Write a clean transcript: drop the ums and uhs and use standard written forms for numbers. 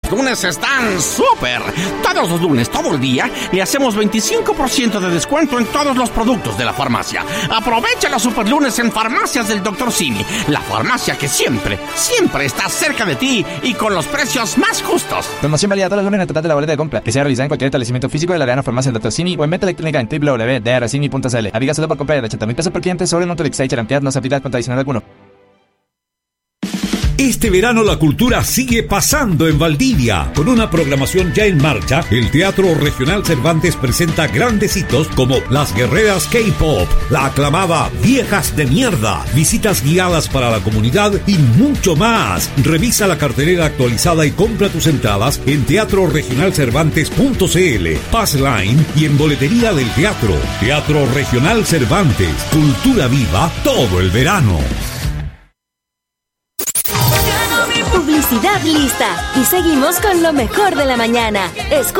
lunes están súper. Todos los lunes, todo el día, le hacemos 25% de descuento en todos los productos de la farmacia. Aprovecha los super lunes en Farmacias del Dr. Simi, la farmacia que siempre está cerca de ti y con los precios más justos. Promoción válida todos los lunes en el total de la boleta de compra, que sea realizada en cualquier establecimiento físico de la Arena Farmacia del Dr. Simi o en venta electrónica en www.drcimi.cl. Aviga solo por compra de 80,000 pesos por cliente sobre Nutrilix. Cantidad no se aplica con adicional alguno. Este verano la cultura sigue pasando en Valdivia. Con una programación ya en marcha, el Teatro Regional Cervantes presenta grandes hitos como Las Guerreras K-Pop, la aclamada Viejas de Mierda, visitas guiadas para la comunidad y mucho más. Revisa la cartelera actualizada y compra tus entradas en teatroregionalcervantes.cl, Passline y en boletería del teatro. Teatro Regional Cervantes, cultura viva todo el verano. Publicidad lista y seguimos con lo mejor de la mañana.